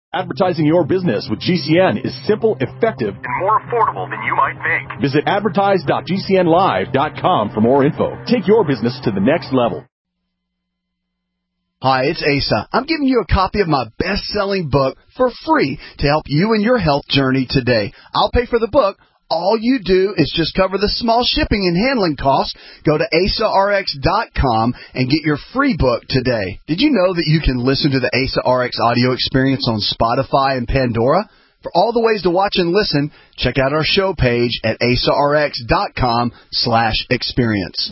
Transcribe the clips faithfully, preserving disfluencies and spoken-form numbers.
Advertising your business with G C N is simple, effective, and more affordable than you might think. Visit advertise dot g c n live dot com for more info. Take your business to the next level. Hi, it's Asa. I'm giving you a copy of my best-selling book for free to help you in your health journey today. I'll pay for the book. All you do is just cover the small shipping and handling costs. Go to asa r x dot com and get your free book today. Did you know that you can listen to the Asa R X audio experience on Spotify and Pandora? For all the ways to watch and listen, check out our show page at asa r x dot com slash experience.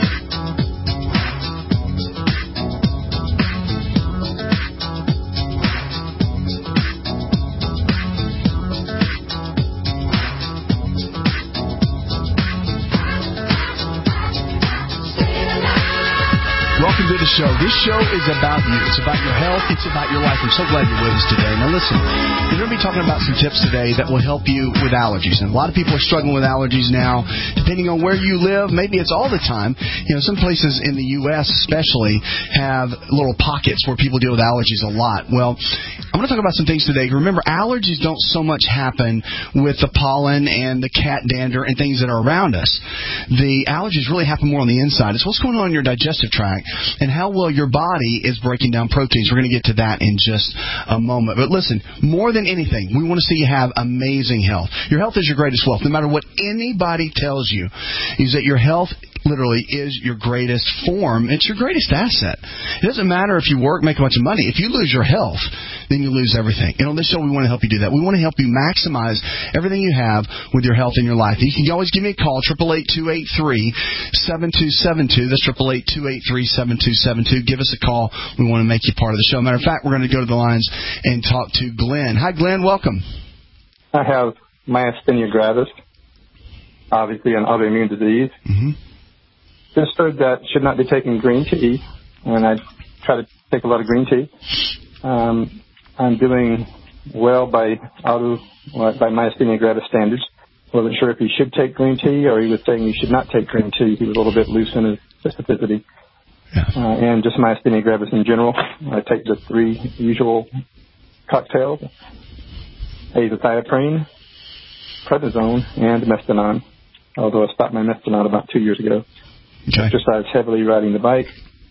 Welcome to the show. This show is about you. It's about your health. It's about your life. I'm so glad you're with us today. Now listen, we're going to be talking about some tips today that will help you with allergies. And a lot of people are struggling with allergies now, depending on where you live. Maybe it's all the time. You know, some places in the U S especially have little pockets where people deal with allergies a lot. Well, I'm going to talk about some things today. Remember, allergies don't so much happen with the pollen and the cat dander and things that are around us. The allergies really happen more on the inside. It's what's going on in your digestive tract and how well your body is breaking down proteins. We're going to get to that in just a moment. But listen, more than anything, we want to see you have amazing health. Your health is your greatest wealth. No matter what anybody tells you, is that your health literally is your greatest form. It's your greatest asset. It doesn't matter if you work, make a bunch of money. If you lose your health, then you lose everything. And on this show, we want to help you do that. We want to help you maximize everything you have with your health in your life. You can always give me a call, eight eight eight, two eight three, seven two seven two. That's eight eight eight, two eight three, seven two seven two. Give us a call. We want to make you part of the show. Matter of fact, we're going to go to the lines and talk to Glenn. Hi, Glenn. Welcome. I have myasthenia gravis, obviously an autoimmune disease. Mm-hmm. Just heard that should not be taking green tea, and I try to take a lot of green tea. Um, I'm doing well by auto by myasthenia gravis standards. Wasn't sure if he should take green tea, or he was saying he should not take green tea. He was a little bit loose in his specificity. Yeah. Uh, and just myasthenia gravis in general. I take the three usual cocktails: azathioprine, prednisone, and Mestinon. Although I stopped my Mestinon about two years ago. Okay. Exercise heavily, riding the bike.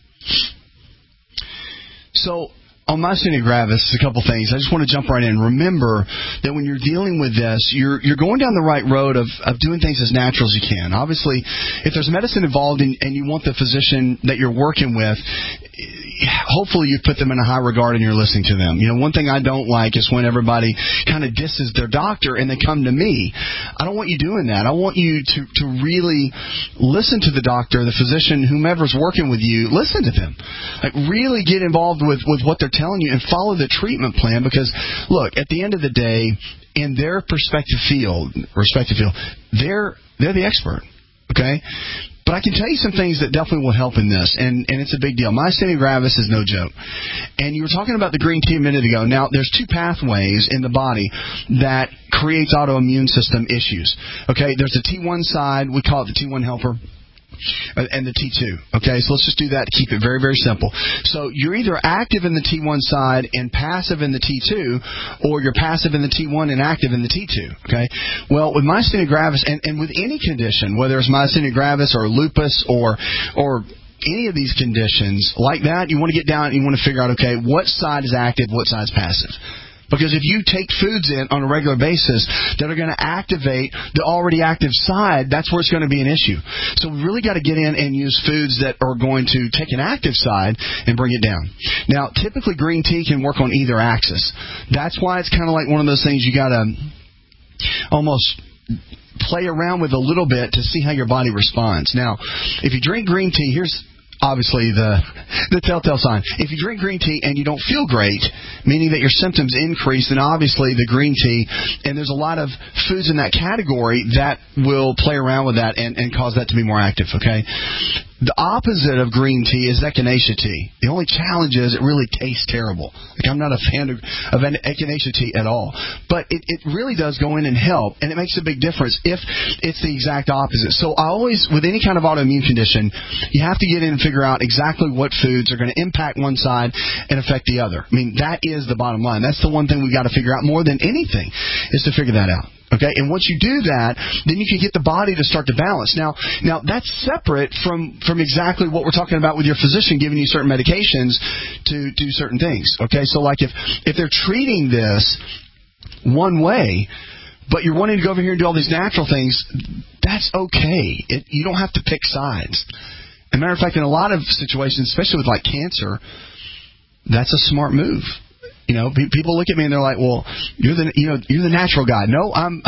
So, on myasthenia gravis, a couple things. I just want to jump right in. Remember that when you're dealing with this, you're you're going down the right road of, of doing things as natural as you can. Obviously, if there's medicine involved in, and you want the physician that you're working with, hopefully you put them in a high regard and you're listening to them. You know, one thing I don't like is when everybody kind of disses their doctor and they come to me. I don't want you doing that. I want you to, to really listen to the doctor, the physician, whomever's working with you. Listen to them. Like, really get involved with, with what they're telling you and follow the treatment plan, because look, at the end of the day, in their perspective field, respective field, they're they're the expert, okay? But I can tell you some things that definitely will help in this, and, and it's a big deal. Myasthenia gravis is no joke. And you were talking about the green tea a minute ago. Now, there's two pathways in the body that creates autoimmune system issues, okay? There's the T one side. We call it the T one helper. And the T two. Okay, so let's just do that to keep it very, very simple. So you're either active in the T one side and passive in the T two, or you're passive in the T one and active in the T two. Okay, well, with myasthenia gravis, and, and with any condition, whether it's myasthenia gravis or lupus or or any of these conditions like that, you want to get down and you want to figure out, okay, what side is active, what side is passive. Because if you take foods in on a regular basis that are going to activate the already active side, that's where it's going to be an issue. So we really got to get in and use foods that are going to take an active side and bring it down. Now, typically green tea can work on either axis. That's why it's kind of like one of those things you got to almost play around with a little bit to see how your body responds. Now, if you drink green tea, here's obviously the the telltale sign. If you drink green tea and you don't feel great, meaning that your symptoms increase, then obviously the green tea, and there's a lot of foods in that category that will play around with that and, and cause that to be more active, okay? The opposite of green tea is echinacea tea. The only challenge is it really tastes terrible. Like I'm not a fan of, of echinacea tea at all. But it, it really does go in and help, and it makes a big difference if it's the exact opposite. So I always, with any kind of autoimmune condition, you have to get in and figure out exactly what foods are going to impact one side and affect the other. I mean, that is the bottom line. That's the one thing we've got to figure out more than anything, is to figure that out. Okay, and once you do that, then you can get the body to start to balance. Now, now that's separate from, from exactly what we're talking about with your physician giving you certain medications to do certain things. Okay, so like if, if they're treating this one way, but you're wanting to go over here and do all these natural things, that's okay. It, you don't have to pick sides. As a matter of fact, in a lot of situations, especially with like cancer, that's a smart move. You know, people look at me and they're like, "Well, you're the you know you're the natural guy." No, I'm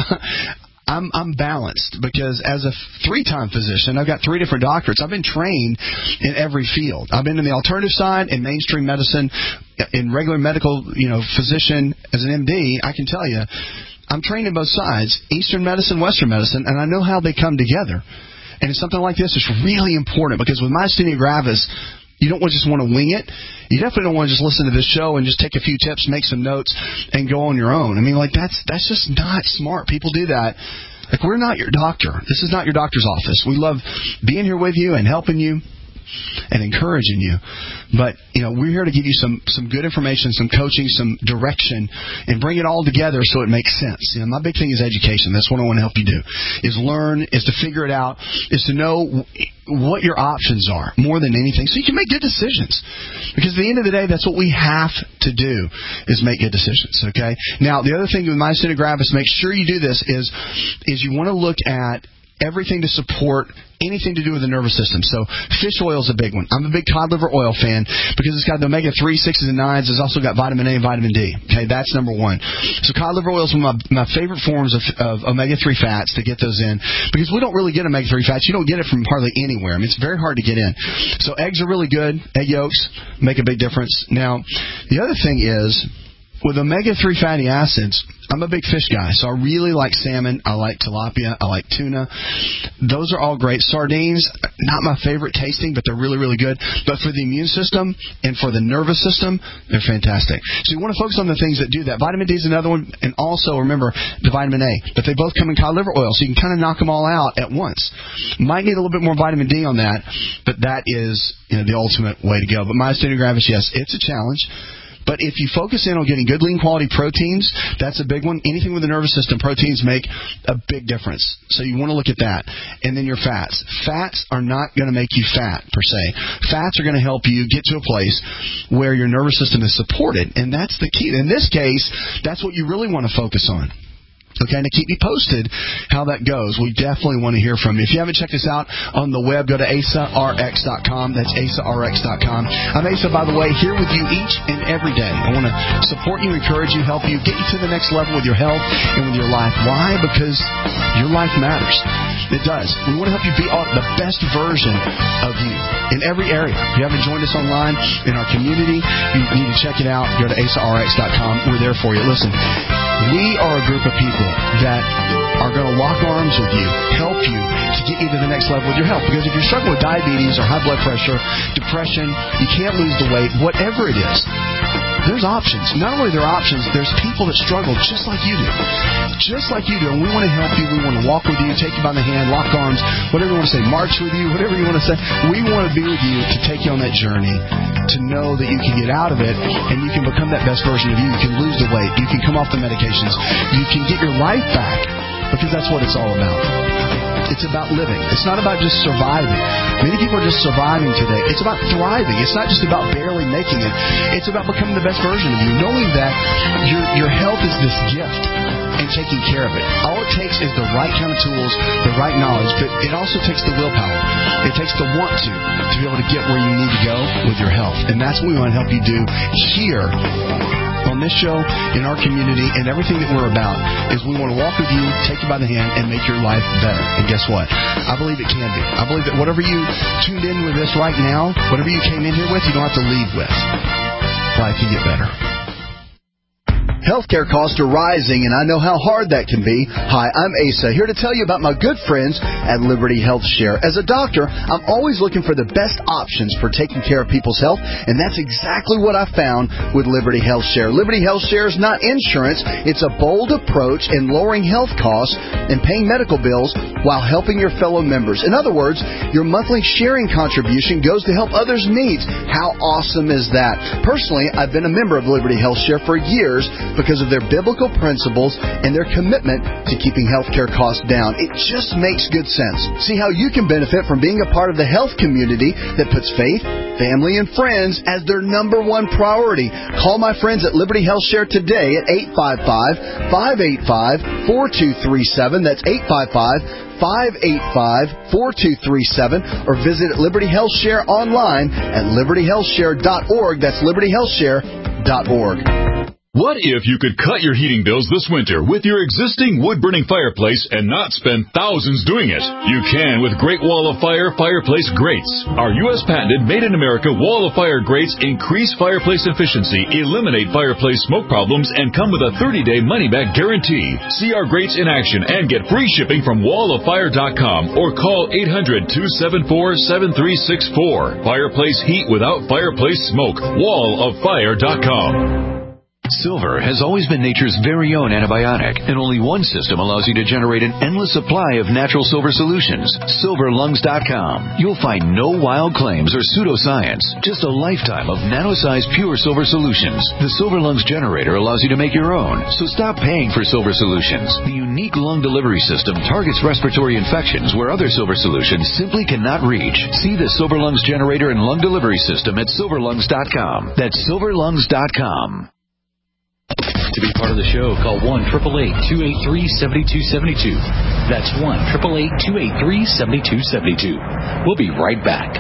I'm I'm balanced, because as a three-time physician, I've got three different doctorates. I've been trained in every field. I've been in the alternative side, in mainstream medicine, in regular medical, you know, physician as an M D. I can tell you, I'm trained in both sides, Eastern medicine, Western medicine, and I know how they come together. And it's something like this is really important, because with myasthenia gravis, you don't just want to wing it. You definitely don't want to just listen to this show and just take a few tips, make some notes, and go on your own. I mean, like, that's that's just not smart. People do that. Like, we're not your doctor. This is not your doctor's office. We love being here with you and helping you and encouraging you. But, you know, we're here to give you some, some good information, some coaching, some direction, and bring it all together so it makes sense. You know, my big thing is education. That's what I want to help you do, is learn, is to figure it out, is to know what your options are more than anything, so you can make good decisions. Because at the end of the day, that's what we have to do, is make good decisions, okay? Now, the other thing with myasthenia gravis, make sure you do this, is, is you want to look at everything to support anything to do with the nervous system. So fish oil is a big one. I'm a big cod liver oil fan because it's got the omega three, sixes, and nines. It's also got vitamin A and vitamin D. Okay, that's number one. So cod liver oil is one of my, my favorite forms of, of omega three fats to get those in, because we don't really get omega three fats. You don't get it from hardly anywhere. I mean, it's very hard to get in. So eggs are really good. Egg yolks make a big difference. Now, the other thing is, with omega three fatty acids, I'm a big fish guy, so I really like salmon. I like tilapia. I like tuna. Those are all great. Sardines, not my favorite tasting, but they're really, really good. But for the immune system and for the nervous system, they're fantastic. So you want to focus on the things that do that. Vitamin D is another one, and also remember the vitamin A. But they both come in cod liver oil, so you can kind of knock them all out at once. Might need a little bit more vitamin D on that, but that is, you know, the ultimate way to go. But myasthenia gravis, yes, it's a challenge. But if you focus in on getting good, lean, quality proteins, that's a big one. Anything with the nervous system, proteins make a big difference. So you want to look at that. And then your fats. Fats are not going to make you fat, per se. Fats are going to help you get to a place where your nervous system is supported. And that's the key. In this case, that's what you really want to focus on. Okay, and to keep me posted how that goes. We definitely want to hear from you. If you haven't checked us out on the web, go to asa r x dot com. That's asa r x dot com. I'm Asa, by the way, here with you each and every day. I want to support you, encourage you, help you, get you to the next level with your health and with your life. Why? Because your life matters. It does. We want to help you be the best version of you in every area. If you haven't joined us online in our community, you need to check it out. Go to asa r x dot com. We're there for you. Listen, we are a group of people that are going to lock arms with you, help you to get you to the next level with your health. Because if you're struggling with diabetes or high blood pressure, depression, you can't lose the weight, whatever it is, there's options. Not only are there options, there's people that struggle just like you do. Just like you do. And we want to help you. We want to walk with you, take you by the hand, lock arms, whatever you want to say, march with you, whatever you want to say. We want to be with you to take you on that journey, to know that you can get out of it and you can become that best version of you. You can lose the weight. You can come off the medications. You can get your life back, because that's what it's all about. It's about living. It's not about just surviving. Many people are just surviving today. It's about thriving. It's not just about barely making it. It's about becoming the best version of you, knowing that your your health is this gift and taking care of it. All it takes is the right kind of tools, the right knowledge, but it also takes the willpower. It takes the want to, to be able to get where you need to go with your health. And that's what we want to help you do here on this show, in our community, and everything that we're about is we want to walk with you, take you by the hand, and make your life better. And guess what? I believe it can be. I believe that whatever you tuned in with this right now, whatever you came in here with, you don't have to leave with. Life can get better. Healthcare costs are rising, and I know how hard that can be. Hi, I'm Asa, here to tell you about my good friends at Liberty Health Share. As a doctor, I'm always looking for the best options for taking care of people's health, and that's exactly what I found with Liberty Health Share. Liberty Health Share is not insurance. It's a bold approach in lowering health costs and paying medical bills while helping your fellow members. In other words, your monthly sharing contribution goes to help others' needs. How awesome is that? Personally, I've been a member of Liberty Health Share for years because of their biblical principles and their commitment to keeping healthcare costs down. It just makes good sense. See how you can benefit from being a part of the health community that puts faith, family, and friends as their number one priority. Call my friends at Liberty Health Share today at eight five five, five eight five, four two three seven. That's eight five five, five eight five, four two three seven, or visit Liberty Health Share online at liberty health share dot org. That's liberty health share dot org. What if you could cut your heating bills this winter with your existing wood-burning fireplace and not spend thousands doing it? You can with Great Wall of Fire fireplace grates. Our U S patented made-in-America Wall of Fire grates increase fireplace efficiency, eliminate fireplace smoke problems, and come with a thirty-day money-back guarantee. See our grates in action and get free shipping from wall of fire dot com or call eight hundred, two seven four, seven three six four. Fireplace heat without fireplace smoke. wall of fire dot com. Silver has always been nature's very own antibiotic, and only one system allows you to generate an endless supply of natural silver solutions. silver lungs dot com. You'll find no wild claims or pseudoscience, just a lifetime of nano-sized pure silver solutions. The Silver Lungs generator allows you to make your own, so stop paying for silver solutions. The unique lung delivery system targets respiratory infections where other silver solutions simply cannot reach. See the Silver Lungs generator and lung delivery system at silver lungs dot com. That's silver lungs dot com. To be part of the show, call one eight eight eight, two eight three, seven two seven two. That's one eight eight eight, two eight three, seven two seven two. We'll be right back.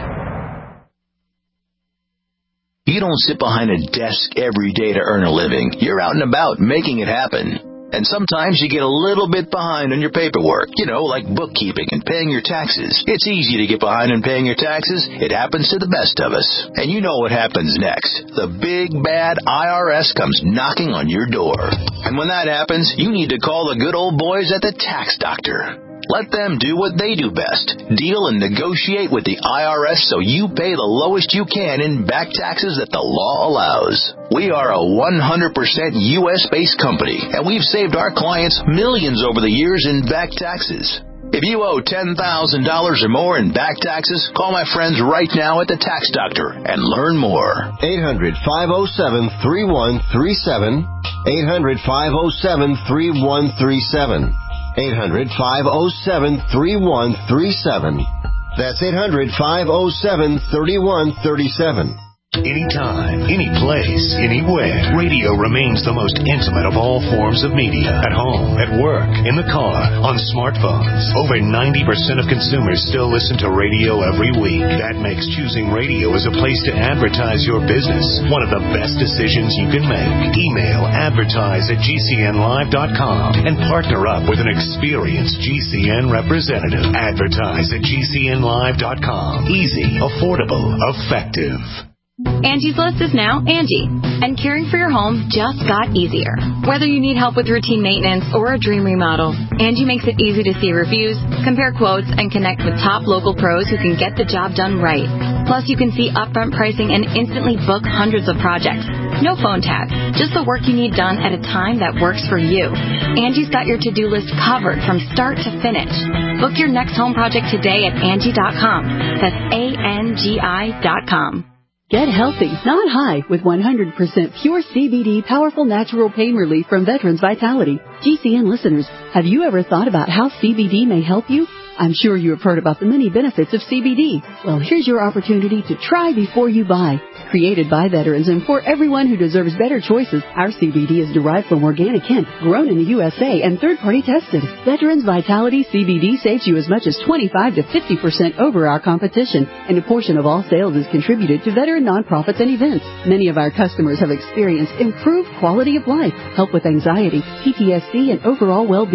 You don't sit behind a desk every day to earn a living. You're out and about making it happen. And sometimes you get a little bit behind on your paperwork, you know, like bookkeeping and paying your taxes. It's easy to get behind on paying your taxes. It happens to the best of us. And you know what happens next. The big, bad I R S comes knocking on your door. And when that happens, you need to call the good old boys at the Tax Doctor. Let them do what they do best. Deal and negotiate with the I R S so you pay the lowest you can in back taxes that the law allows. We are a one hundred percent U S-based company, and we've saved our clients millions over the years in back taxes. If you owe ten thousand dollars or more in back taxes, call my friends right now at the Tax Doctor and learn more. eight hundred, five oh seven, three one three seven. eight hundred, five oh seven, three one three seven. eight hundred, five oh seven, three one three seven. That's eight hundred, five oh seven, three one three seven. Anytime, any place, anywhere, radio remains the most intimate of all forms of media. At home, at work, in the car, on smartphones. Over ninety percent of consumers still listen to radio every week. That makes choosing radio as a place to advertise your business one of the best decisions you can make. Email advertise at G C N live dot com and partner up with an experienced G C N representative. Advertise at G C N live dot com. Easy, affordable, effective. Angie's List is now Angie, and caring for your home just got easier. Whether you need help with routine maintenance or a dream remodel, Angie makes it easy to see reviews, compare quotes, and connect with top local pros who can get the job done right. Plus, you can see upfront pricing and instantly book hundreds of projects. No phone tag, just the work you need done at a time that works for you. Angie's got your to-do list covered from start to finish. Book your next home project today at Angie dot com. That's A N G I dot com. Get healthy, not high, with one hundred percent pure C B D powerful natural pain relief from Veterans Vitality. G C N listeners, have you ever thought about how C B D may help you? I'm sure you have heard about the many benefits of C B D. Well, here's your opportunity to try before you buy. Created by veterans and for everyone who deserves better choices, our C B D is derived from organic hemp, grown in the U S A, and third-party tested. Veterans Vitality C B D saves you as much as twenty-five to fifty percent over our competition, and a portion of all sales is contributed to veteran nonprofits and events. Many of our customers have experienced improved quality of life, help with anxiety, P T S D, and overall well-being.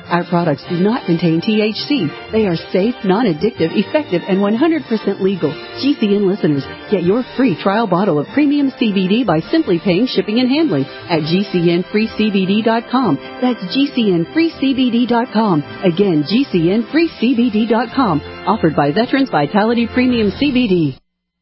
Our products do not contain T H C. They are safe, non-addictive, effective, and one hundred percent legal. G C N listeners, get your free trial bottle of premium C B D by simply paying shipping and handling at G C N free C B D dot com. That's G C N free C B D dot com. Again, G C N free C B D dot com. Offered by Veterans Vitality Premium C B D.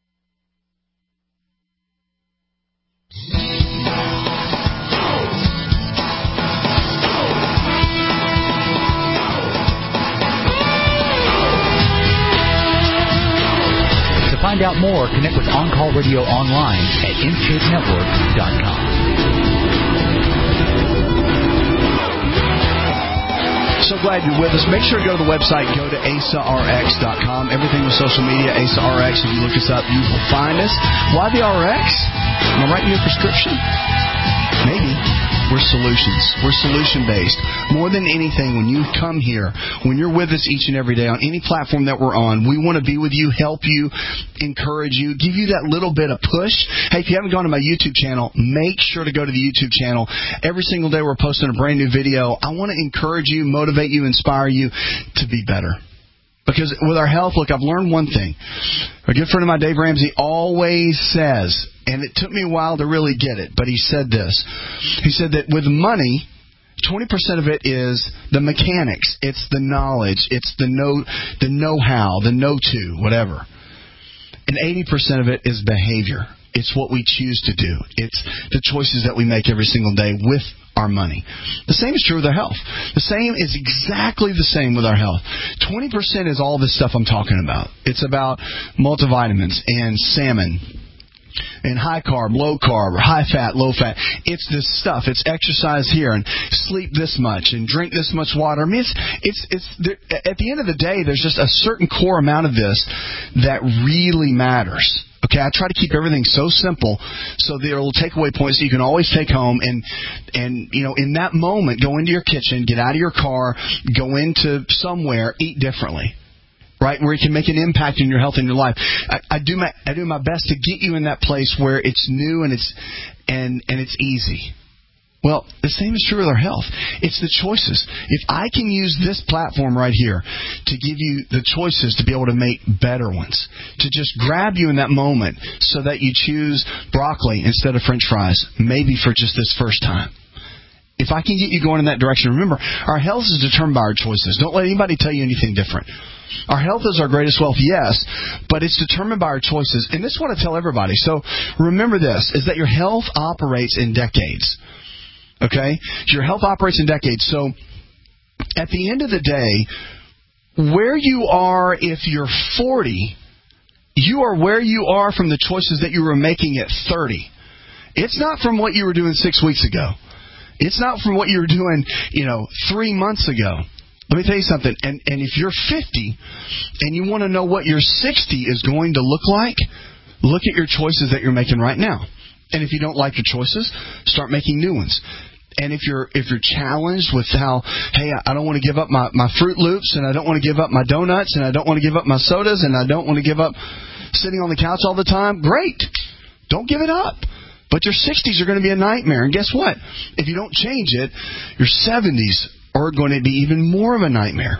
Find out more, connect with On Call Radio online at in shape network dot com. So glad you're with us. Make sure to go to the website, go to A S A R X dot com. Everything with social media, A S A R X. If you look us up, you will find us. Why the R X? Am I writing you a prescription? Maybe. We're solutions. We're solution-based. More than anything, when you come here, when you're with us each and every day on any platform that we're on, we want to be with you, help you, encourage you, give you that little bit of push. Hey, if you haven't gone to my YouTube channel, make sure to go to the YouTube channel. Every single day we're posting a brand new video. I want to encourage you, motivate you, inspire you to be better. Because with our health, look, I've learned one thing. A good friend of mine, Dave Ramsey, always says, and it took me a while to really get it, but he said this. He said that with money, twenty percent of it is the mechanics. It's the knowledge. It's the know, the know-how, the know-to, whatever. And eighty percent of it is behavior. It's what we choose to do. It's the choices that we make every single day with our money. The same is true with our health. The same is exactly the same with our health. twenty percent is all this stuff I'm talking about. It's about multivitamins and salmon and high carb, low carb, or high fat, low fat. It's this stuff. It's exercise here and sleep this much and drink this much water. I mean, it's it's it's there, at the end of the day, there's just a certain core amount of this that really matters. Okay, I try to keep everything so simple so there will take away points that you can always take home and, and, you know, in that moment, go into your kitchen, get out of your car, go into somewhere, eat differently. Right, where you can make an impact in your health and your life. I, I do my I do my best to get you in that place where it's new and it's and and it's easy. Well, the same is true with our health. It's the choices. If I can use this platform right here to give you the choices to be able to make better ones, to just grab you in that moment so that you choose broccoli instead of French fries, maybe for just this first time. If I can get you going in that direction, remember, our health is determined by our choices. Don't let anybody tell you anything different. Our health is our greatest wealth, yes, but it's determined by our choices. And this is what I tell everybody. So remember this, is that your health operates in decades. Okay? Your health operates in decades. So at the end of the day, where you are if you're forty, you are where you are from the choices that you were making at thirty. It's not from what you were doing six weeks ago. It's not from what you were doing, you know, three months ago. Let me tell you something. And, and if you're fifty and you want to know what your sixty is going to look like, look at your choices that you're making right now. And if you don't like your choices, start making new ones. And if you're if you're challenged with how, hey, I don't want to give up my, my Fruit Loops, and I don't want to give up my donuts, and I don't want to give up my sodas, and I don't want to give up sitting on the couch all the time, great. Don't give it up. But your sixties are going to be a nightmare. And guess what? If you don't change it, your seventies are going to be even more of a nightmare.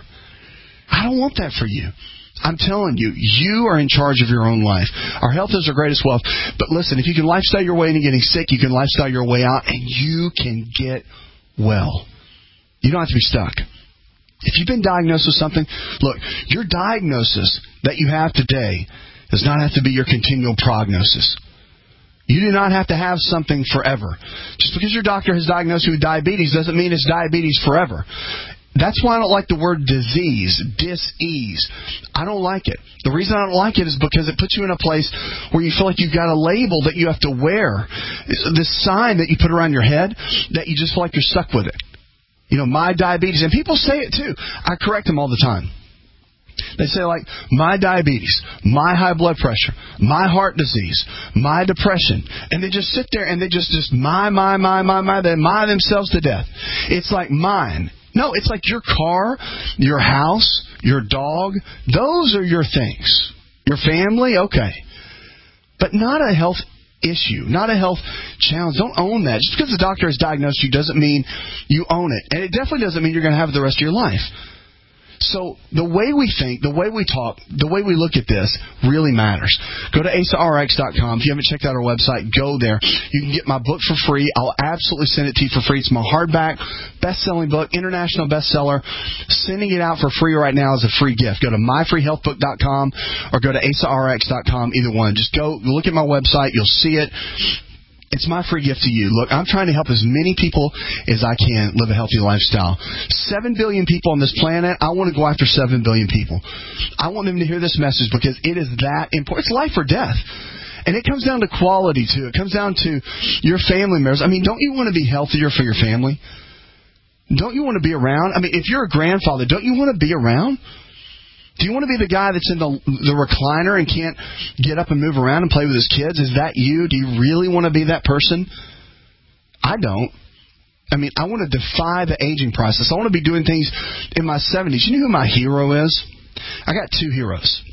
I don't want that for you. I'm telling you, you are in charge of your own life. Our health is our greatest wealth. But listen, if you can lifestyle your way into getting sick, you can lifestyle your way out, and you can get well. You don't have to be stuck. If you've been diagnosed with something, look, your diagnosis that you have today does not have to be your continual prognosis. You do not have to have something forever. Just because your doctor has diagnosed you with diabetes doesn't mean it's diabetes forever. That's why I don't like the word disease, dis-ease. I don't like it. The reason I don't like it is because it puts you in a place where you feel like you've got a label that you have to wear. This sign that you put around your head that you just feel like you're stuck with it. You know, my diabetes. And people say it too. I correct them all the time. They say like, my diabetes, my high blood pressure, my heart disease, my depression. And they just sit there and they just, just my, my, my, my, my, they my themselves to death. It's like mine. No, it's like your car, your house, your dog. Those are your things. Your family, okay. But not a health issue, not a health challenge. Don't own that. Just because the doctor has diagnosed you doesn't mean you own it. And it definitely doesn't mean you're going to have it the rest of your life. So the way we think, the way we talk, the way we look at this really matters. Go to asa r x dot com. If you haven't checked out our website, go there. You can get my book for free. I'll absolutely send it to you for free. It's my hardback, best-selling book, international bestseller. Sending it out for free right now is a free gift. Go to my free health book dot com or go to asa r x dot com, either one. Just go look at my website. You'll see it. It's my free gift to you. Look, I'm trying to help as many people as I can live a healthy lifestyle. Seven billion people on this planet. I want to go after seven billion people. I want them to hear this message because it is that important. It's life or death. And it comes down to quality, too. It comes down to your family members. I mean, don't you want to be healthier for your family? Don't you want to be around? I mean, if you're a grandfather, don't you want to be around? Do you want to be the guy that's in the, the recliner and can't get up and move around and play with his kids? Is that you? Do you really want to be that person? I don't. I mean, I want to defy the aging process. I want to be doing things in my seventies. You know who my hero is? I got two heroes.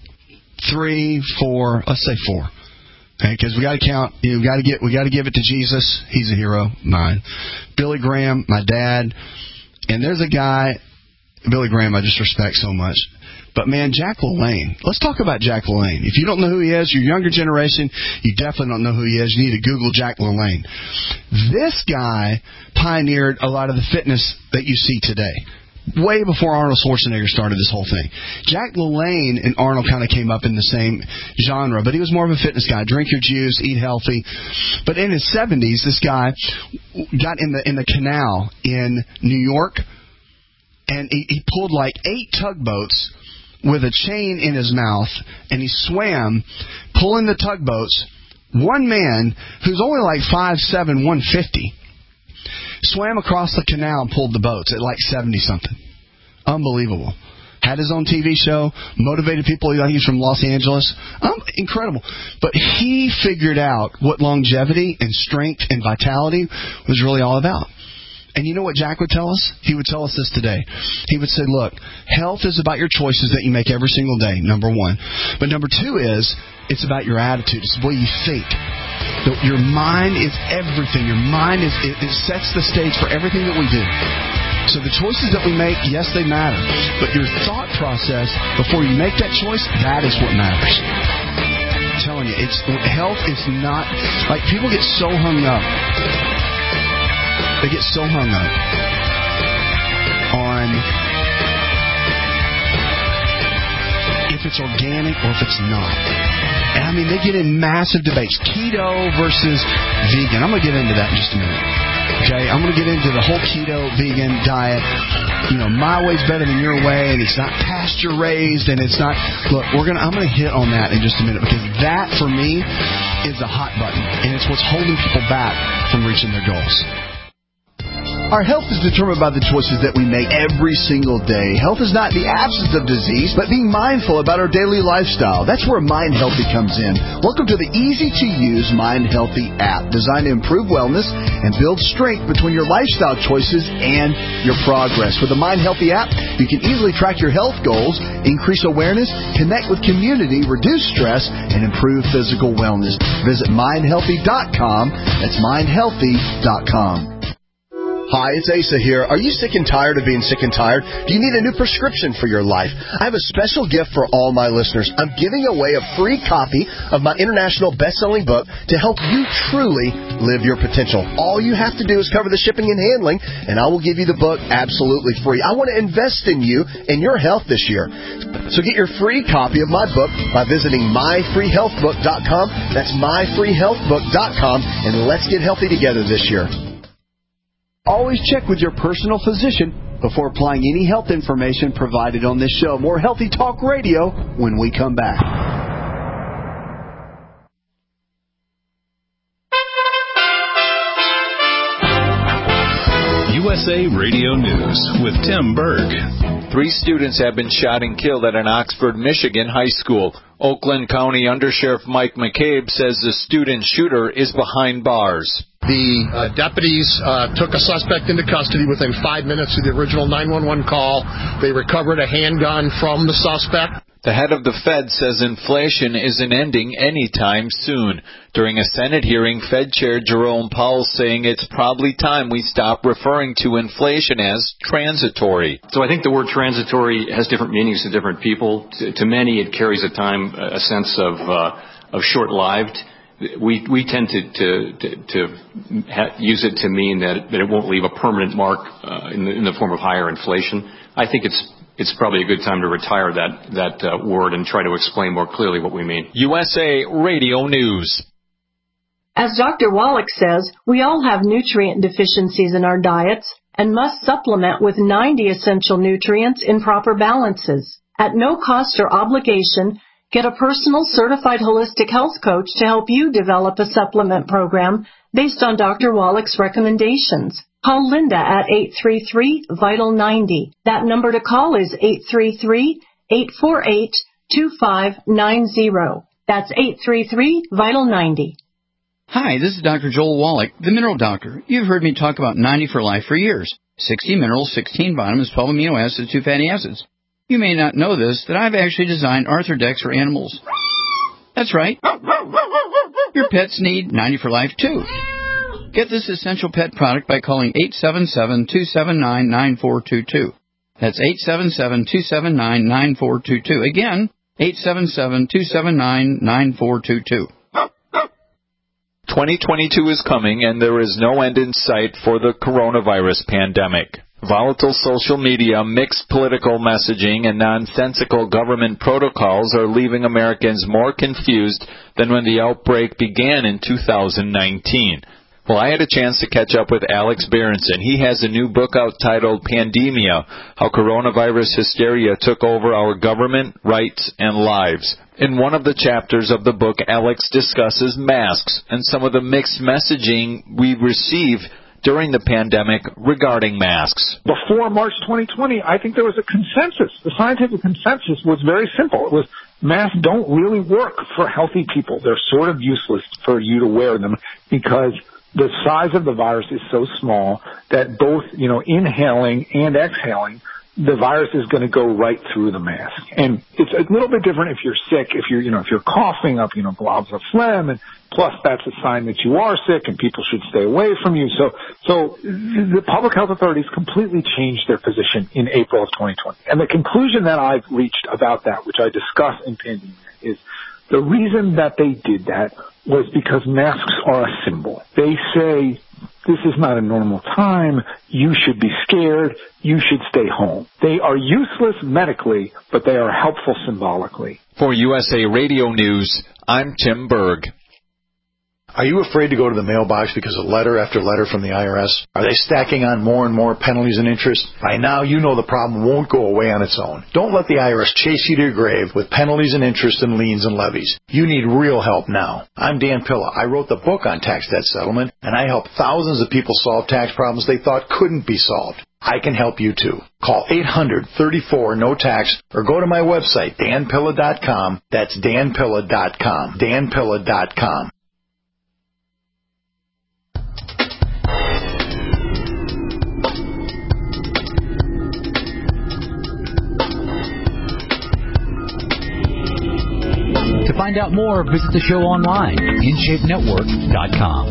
Three, four, let's say four. Okay, because we got to count. You know, we got to get. We got to give it to Jesus. He's a hero, mine. Billy Graham, my dad, and there's a guy. Billy Graham, I just respect so much. But, man, Jack LaLanne. Let's talk about Jack LaLanne. If you don't know who he is, your younger generation, you definitely don't know who he is. You need to Google Jack LaLanne. This guy pioneered a lot of the fitness that you see today, way before Arnold Schwarzenegger started this whole thing. Jack LaLanne and Arnold kind of came up in the same genre, but he was more of a fitness guy. Drink your juice, eat healthy. But in his seventies, this guy got in the in the canal in New York, and he, he pulled like eight tugboats with a chain in his mouth, and he swam, pulling the tugboats. One man, who's only like five seven, one fifty, swam across the canal and pulled the boats at like seventy-something. Unbelievable. Had his own T V show, motivated people. He's from Los Angeles. Um, incredible. But he figured out what longevity and strength and vitality was really all about. And you know what Jack would tell us? He would tell us this today. He would say, look, health is about your choices that you make every single day, number one. But number two is, it's about your attitude. It's the way you think. Your mind is everything. Your mind is it, it sets the stage for everything that we do. So the choices that we make, yes, they matter. But your thought process before you make that choice, that is what matters. I'm telling you, it's health is not... Like, people get so hung up. They get so hung up on if it's organic or if it's not. And I mean, they get in massive debates. Keto versus vegan. I'm going to get into that in just a minute. Okay? I'm going to get into the whole keto vegan diet. You know, my way's better than your way, and it's not pasture raised, and it's not... Look, we're gonna. I'm going to hit on that in just a minute, because that, for me, is a hot button, and it's what's holding people back from reaching their goals. Our health is determined by the choices that we make every single day. Health is not the absence of disease, but being mindful about our daily lifestyle. That's where Mind Healthy comes in. Welcome to the easy-to-use Mind Healthy app, designed to improve wellness and build strength between your lifestyle choices and your progress. With the Mind Healthy app, you can easily track your health goals, increase awareness, connect with community, reduce stress, and improve physical wellness. Visit mind healthy dot com. That's mind healthy dot com. Hi, it's Asa here. Are you sick and tired of being sick and tired? Do you need a new prescription for your life? I have a special gift for all my listeners. I'm giving away a free copy of my international best-selling book to help you truly live your potential. All you have to do is cover the shipping and handling, and I will give you the book absolutely free. I want to invest in you and your health this year. So get your free copy of my book by visiting my free health book dot com. That's my free health book dot com, and let's get healthy together this year. Always check with your personal physician before applying any health information provided on this show. More Healthy Talk Radio when we come back. U S A Radio News with Tim Berg. Three students have been shot and killed at an Oxford, Michigan high school. Oakland County Undersheriff Mike McCabe says the student shooter is behind bars. The uh, deputies uh, took a suspect into custody within five minutes of the original nine one one call. They recovered a handgun from the suspect. The head of the Fed says inflation isn't ending anytime soon. During a Senate hearing, Fed Chair Jerome Powell saying it's probably time we stop referring to inflation as transitory. So I think the word transitory has different meanings to different people. To, to many, it carries a time, a sense of uh, of short-lived. We we tend to to to, to ha- use it to mean that that it won't leave a permanent mark uh, in the in the form of higher inflation. I think it's it's probably a good time to retire that that uh, word and try to explain more clearly what we mean. U S A Radio News. As Doctor Wallach says, we all have nutrient deficiencies in our diets and must supplement with ninety essential nutrients in proper balances. At no cost or obligation, get a personal certified holistic health coach to help you develop a supplement program based on Doctor Wallach's recommendations. Call Linda at eight three three, vital ninety. That number to call is eight three three, eight four eight, two five nine zero. That's eight three three, vital ninety. Hi, this is Doctor Joel Wallach, the Mineral Doctor. You've heard me talk about ninety for Life for years. sixty minerals, sixteen vitamins, twelve amino acids, two fatty acids. You may not know this, that I've actually designed Arthrodex for animals. That's right. Your pets need ninety for Life, too. Get this essential pet product by calling eight seven seven, two seven nine, nine four two two. That's eight seven seven, two seven nine, nine four two two. Again, eight seven seven, two seven nine, nine four two two. twenty twenty-two is coming, and there is no end in sight for the coronavirus pandemic. Volatile social media, mixed political messaging, and nonsensical government protocols are leaving Americans more confused than when the outbreak began in two thousand nineteen. Well, I had a chance to catch up with Alex Berenson. He has a new book out titled Pandemia, How Coronavirus Hysteria Took Over Our Government, Rights, and Lives. In one of the chapters of the book, Alex discusses masks and some of the mixed messaging we receive during the pandemic regarding masks. Before March twenty twenty, I think there was a consensus. The scientific consensus was very simple. It was masks don't really work for healthy people. They're sort of useless for you to wear them because the size of the virus is so small that both, you know, inhaling and exhaling, the virus is going to go right through the mask. And it's a little bit different if you're sick, if you're, you know, if you're coughing up, you know, globs of phlegm, and plus that's a sign that you are sick and people should stay away from you. So, so the public health authorities completely changed their position in April of twenty twenty. And the conclusion that I've reached about that, which I discuss in Pandemia, is the reason that they did that was because masks are a symbol. They say, this is not a normal time. You should be scared. You should stay home. They are useless medically, but they are helpful symbolically. For U S A Radio News, I'm Tim Berg. Are you afraid to go to the mailbox because of letter after letter from the I R S? Are they stacking on more and more penalties and interest? By now, you know the problem won't go away on its own. Don't let the I R S chase you to your grave with penalties and interest and liens and levies. You need real help now. I'm Dan Pilla. I wrote the book on tax debt settlement, and I help thousands of people solve tax problems they thought couldn't be solved. I can help you too. Call eight hundred, thirty-four, no tax or go to my website, dan pilla dot com. That's dan pilla dot com. dan pilla dot com. To find out more, visit the show online, in shape network dot com.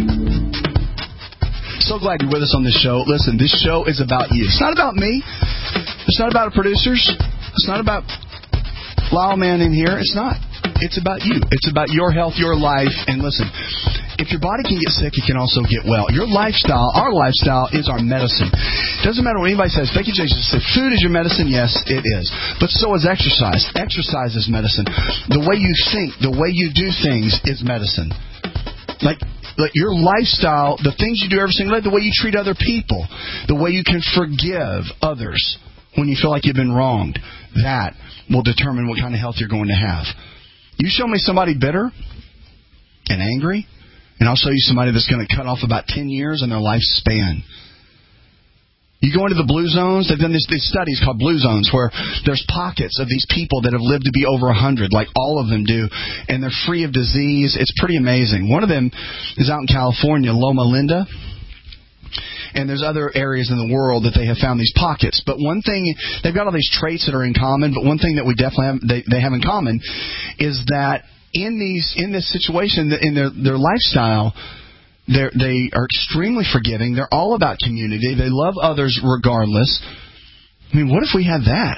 So glad you're with us on this show. Listen, this show is about you. It's not about me. It's not about producers. It's not about Lyle Man in here. It's not. It's about you. It's about your health, your life. And listen, if your body can get sick, it can also get well. Your lifestyle, our lifestyle, is our medicine. It doesn't matter what anybody says. Becky J says, food is your medicine. Yes, it is. But so is exercise. Exercise is medicine. The way you think, the way you do things is medicine. Like, like your lifestyle, the things you do every single day, the way you treat other people, the way you can forgive others when you feel like you've been wronged, that will determine what kind of health you're going to have. You show me somebody bitter and angry, and I'll show you somebody that's going to cut off about ten years in their lifespan. You go into the blue zones, they've done this, these studies called blue zones where there's pockets of these people that have lived to be over one hundred, like all of them do, and they're free of disease. It's pretty amazing. One of them is out in California, Loma Linda. And there's other areas in the world that they have found these pockets. But one thing, they've got all these traits that are in common, but one thing that we definitely have, they, they have in common is that in these in this situation, in their, their lifestyle, they're, they are extremely forgiving. They're all about community. They love others regardless. I mean, what if we had that?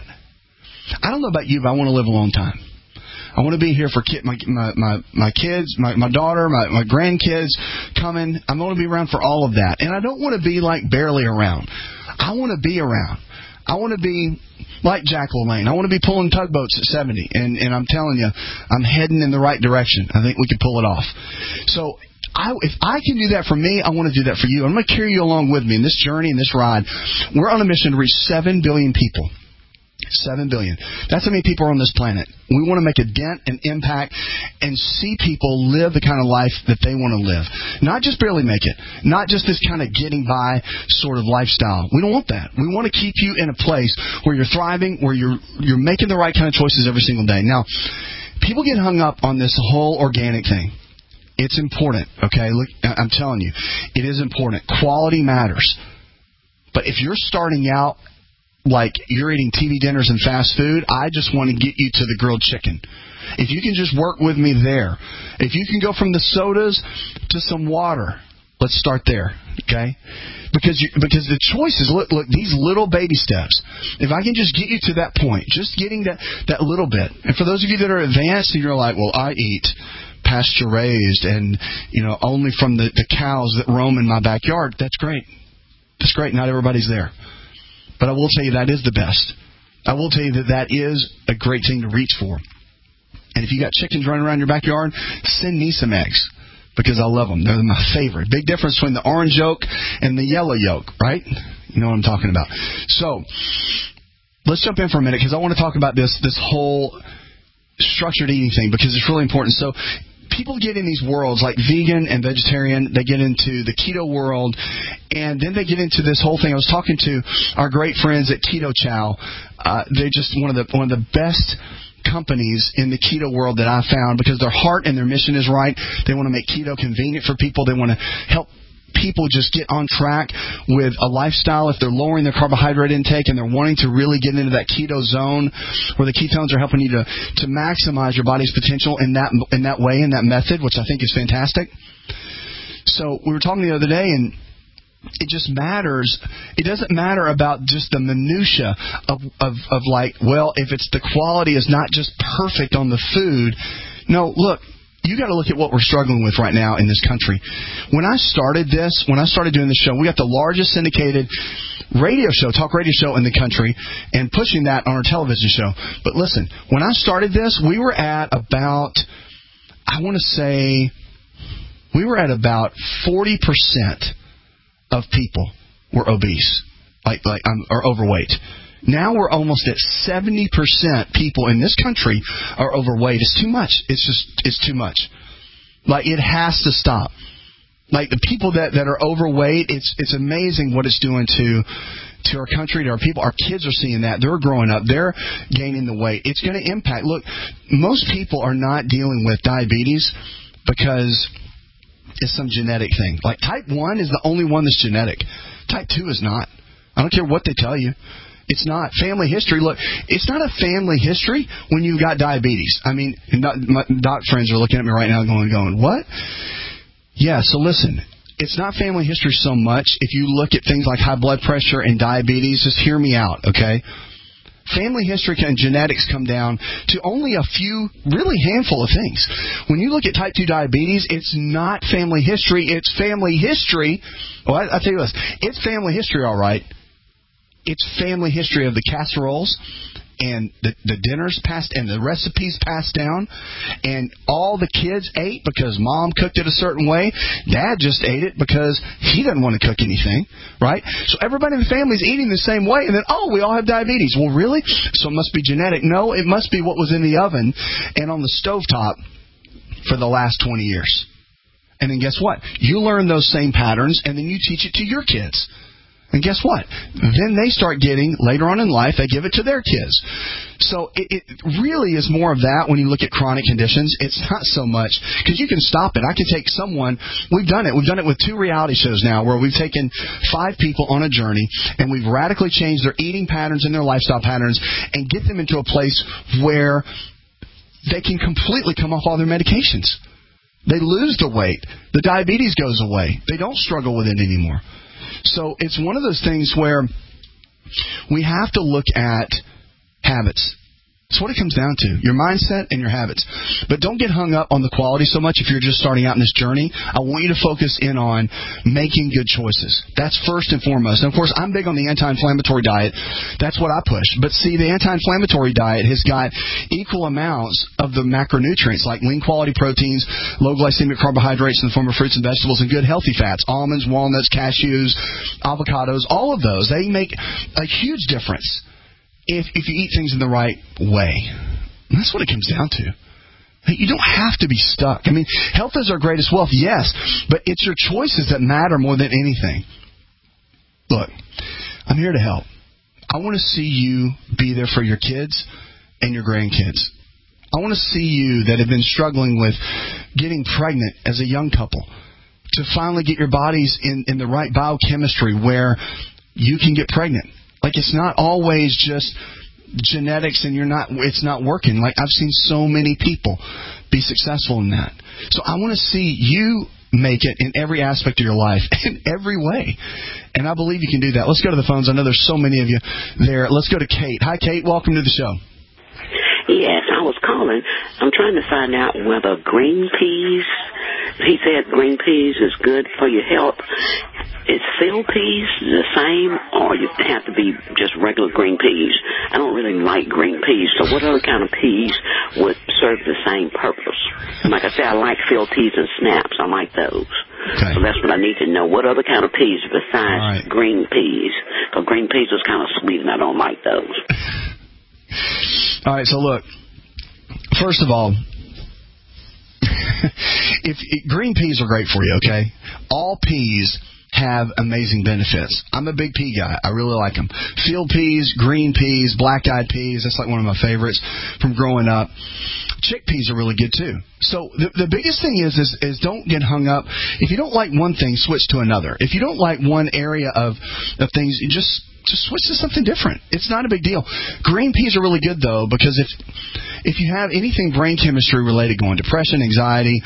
I don't know about you, but I want to live a long time. I want to be here for kid, my, my my my kids, my my daughter, my my grandkids coming. I want to be around for all of that, and I don't want to be like barely around. I want to be around. I want to be like Jack LaLanne. I want to be pulling tugboats at seventy, and and I'm telling you, I'm heading in the right direction. I think we can pull it off. So. I, if I can do that for me, I want to do that for you. I'm going to carry you along with me in this journey, in this ride. We're on a mission to reach seven billion people. seven billion. That's how many people are on this planet. We want to make a dent and impact and see people live the kind of life that they want to live. Not just barely make it. Not just this kind of getting by sort of lifestyle. We don't want that. We want to keep you in a place where you're thriving, where you're you're making the right kind of choices every single day. Now, people get hung up on this whole organic thing. It's important, okay? Look, I'm telling you, it is important. Quality matters. But if you're starting out like you're eating T V dinners and fast food, I just want to get you to the grilled chicken. If you can just work with me there. If you can go from the sodas to some water, let's start there, okay? Because you, because the choices, look, look, these little baby steps. If I can just get you to that point, just getting that, that little bit. And for those of you that are advanced and you're like, well, I eat pasture raised and, you know, only from the, the cows that roam in my backyard, that's great. That's great. Not everybody's there. But I will tell you that is the best. I will tell you that that is a great thing to reach for. And if you got chickens running around your backyard, send me some eggs because I love them. They're my favorite. Big difference between the orange yolk and the yellow yolk, right? You know what I'm talking about. So let's jump in for a minute because I want to talk about this this whole structured eating thing because it's really important. So people get in these worlds like vegan and vegetarian. They get into the keto world, and then they get into this whole thing. I was talking to our great friends at Keto Chow. Uh, they're just one of the one of the best companies in the keto world that I found because their heart and their mission is right. They want to make keto convenient for people. They want to help people just get on track with a lifestyle if they're lowering their carbohydrate intake and they're wanting to really get into that keto zone where the ketones are helping you to, to maximize your body's potential in that in that way, in that method, which I think is fantastic. So we were talking the other day, and it just matters. It doesn't matter about just the minutia of, of, of like, well, if it's the quality is not just perfect on the food. No, look. You got to look at what we're struggling with right now in this country. When I started this, when I started doing this show, we got the largest syndicated radio show, talk radio show in the country, and pushing that on our television show. But listen, when I started this, we were at about, I want to say, we were at about forty percent of people were obese, like like um, or overweight. Now we're almost at seventy percent people in this country are overweight. It's too much. It's just, it's too much. Like, it has to stop. Like, the people that, that are overweight, it's it's amazing what it's doing to to our country, to our people. Our kids are seeing that. They're growing up. They're gaining the weight. It's going to impact. Look, most people are not dealing with diabetes because it's some genetic thing. Like, type one is the only one that's genetic. Type two is not. I don't care what they tell you. It's not. Family history, look, it's not a family history when you've got diabetes. I mean, my doc friends are looking at me right now going, going, what? Yeah, so listen, it's not family history so much. If you look at things like high blood pressure and diabetes, just hear me out, okay? Family history and genetics come down to only a few, really handful of things. When you look at type two diabetes, it's not family history. It's family history. Well, I, I'll tell you this. It's family history, all right. It's family history of the casseroles and the, the dinners passed and the recipes passed down. And all the kids ate because mom cooked it a certain way. Dad just ate it because he doesn't want to cook anything, right? So everybody in the family is eating the same way. And then, oh, we all have diabetes. Well, really? So it must be genetic. No, it must be what was in the oven and on the stovetop for the last twenty years. And then guess what? You learn those same patterns and then you teach it to your kids. And guess what? Then they start getting, later on in life, they give it to their kids. So it, it really is more of that when you look at chronic conditions. It's not so much, because you can stop it. I can take someone, we've done it. We've done it with two reality shows now where we've taken five people on a journey and we've radically changed their eating patterns and their lifestyle patterns and get them into a place where they can completely come off all their medications. They lose the weight. The diabetes goes away. They don't struggle with it anymore. So it's one of those things where we have to look at habits. That's what it comes down to, your mindset and your habits. But don't get hung up on the quality so much if you're just starting out in this journey. I want you to focus in on making good choices. That's first and foremost. And, of course, I'm big on the anti-inflammatory diet. That's what I push. But, see, the anti-inflammatory diet has got equal amounts of the macronutrients like lean-quality proteins, low-glycemic carbohydrates in the form of fruits and vegetables, and good healthy fats, almonds, walnuts, cashews, avocados, all of those. They make a huge difference if if you eat things in the right way. And that's what it comes down to. You don't have to be stuck. I mean, health is our greatest wealth, yes, but it's your choices that matter more than anything. Look, I'm here to help. I want to see you be there for your kids and your grandkids. I want to see you that have been struggling with getting pregnant as a young couple to finally get your bodies in, in the right biochemistry where you can get pregnant. Like, it's not always just genetics and you're not, it's not working. Like, I've seen so many people be successful in that. So I want to see you make it in every aspect of your life, in every way. And I believe you can do that. Let's go to the phones. I know there's so many of you there. Let's go to Kate. Hi, Kate. Welcome to the show. Yes, I was calling. I'm trying to find out whether green peas, he said green peas is good for your health. Is field peas the same, or you have to be just regular green peas? I don't really like green peas, so what other kind of peas would serve the same purpose? And like I said, I like field peas and snaps. I like those. Okay. So that's what I need to know. What other kind of peas besides right. green peas? Because green peas is kind of sweet, and I don't like those. All right, so look, first of all, if, if green peas are great for you, okay? All peas have amazing benefits. I'm a big pea guy. I really like them. Field peas, green peas, black-eyed peas, that's like one of my favorites from growing up. Chickpeas are really good, too. So the, the biggest thing is, is is don't get hung up. If you don't like one thing, switch to another. If you don't like one area of, of things, you just... Just switch to something different. It's not a big deal. Green peas are really good, though, because if if you have anything brain chemistry related going, depression, anxiety,